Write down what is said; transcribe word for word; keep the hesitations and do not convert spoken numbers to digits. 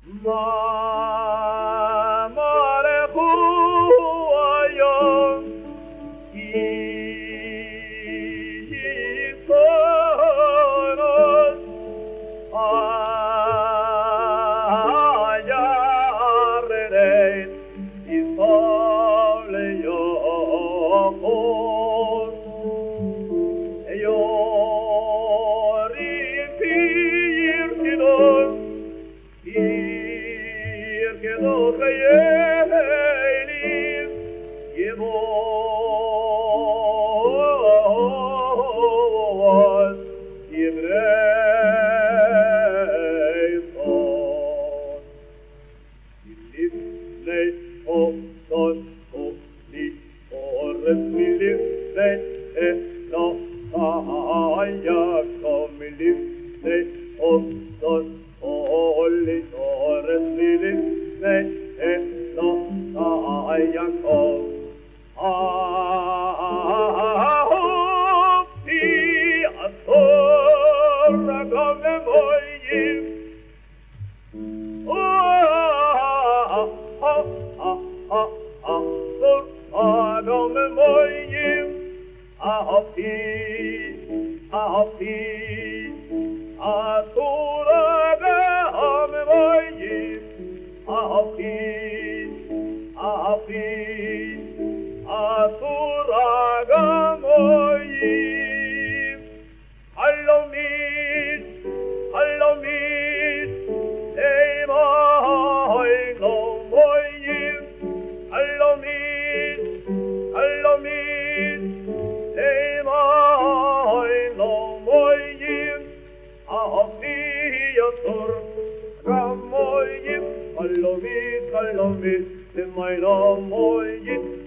마마레 후아요 이서는 아야레레 이설레요 요리 피르기는 irkedo khayelis yevos yevreison ilifnei otos oli ores milifnei no ayakom milifnei otos oli ores milifnei no ayakom ahopti asorra come moyim come moyim ahopti ahopti asuraga come moyim ahopti ahopti asuraga moyim halomit halomit eimai no moyim halomit halomit eimai no moyim ahopti asuraga moyim halomit halomit eimai no moyim